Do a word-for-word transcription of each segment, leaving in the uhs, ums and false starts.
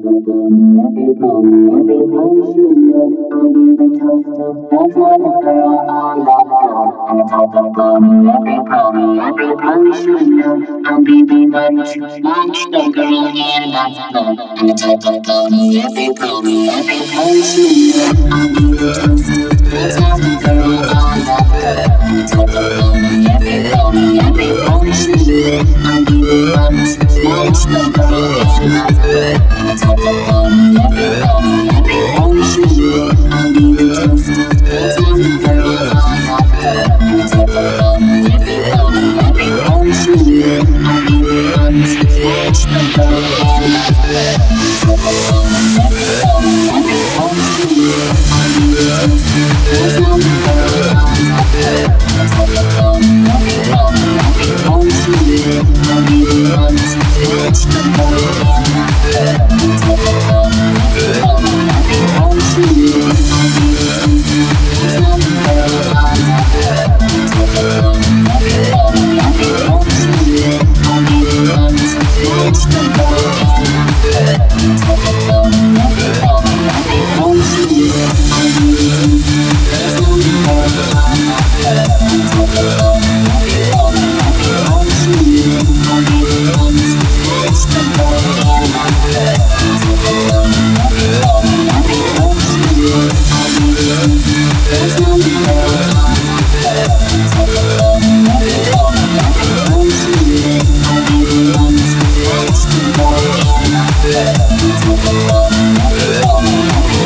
I'll be the one to launch the girl in that club. I'm the type of girl who every girl, every person. I'll be the toast, the type of girl on that club. I'm the type of girl who every girl, every person. I'll be the one to launch the girl in that club. I'm the type of girl who every girl, every person. I'll be the toast, the type of girl on that club. I'm the type of girl who every girl, every person. I'll be the one to launch the girl in that club. I'm the type of girl who every girl, every person. I'll be the toast, the type of girl on that club. I'm the type of girl who every girl, every person. I'll be the one to launch the girl in that club. I'm the type of girl who every girl, every person. I'll be the toast, the type of girl on that club. I'm the type of girl who every girl, every person. I'll be the one to launch the girl in that club. I'm the type of girl who every girl, every person. I'll be the toast, the type of girl on that club. I'm the type of girl who every girl, every person. I'll be the one to launch the girl in that club. I'm the type of girl who every girl, every person. I'll be the toast, the type of girl on that club. I'm the type of girl who every girl, every person. I'll be the one to launch the girl in that club. I'm the type of girl who every girl, every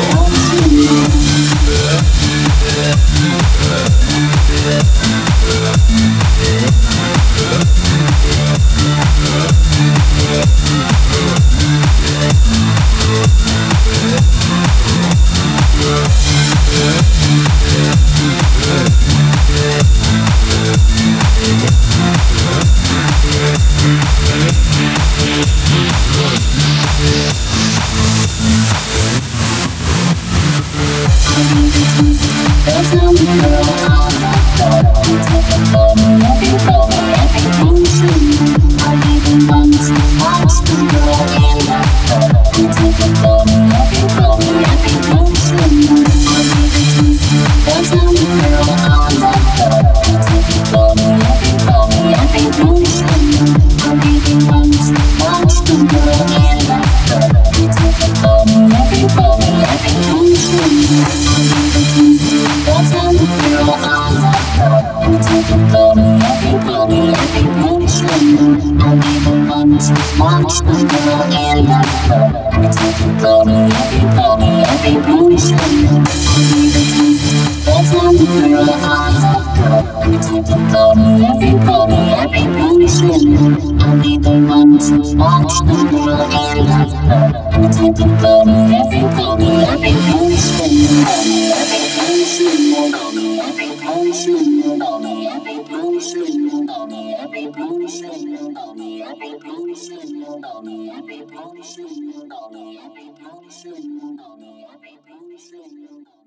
launch the girl in that club. I'm the type of girl who every girl, every person. I'll be the toast, the type of girl on that club. I'm the type of girl who every girl, every person. I'll be the one to launch the girl in that club. I'm the type of girl who every girl, every person. Every person, every person, every person, every person, every person. Every person, every person, every person, every person.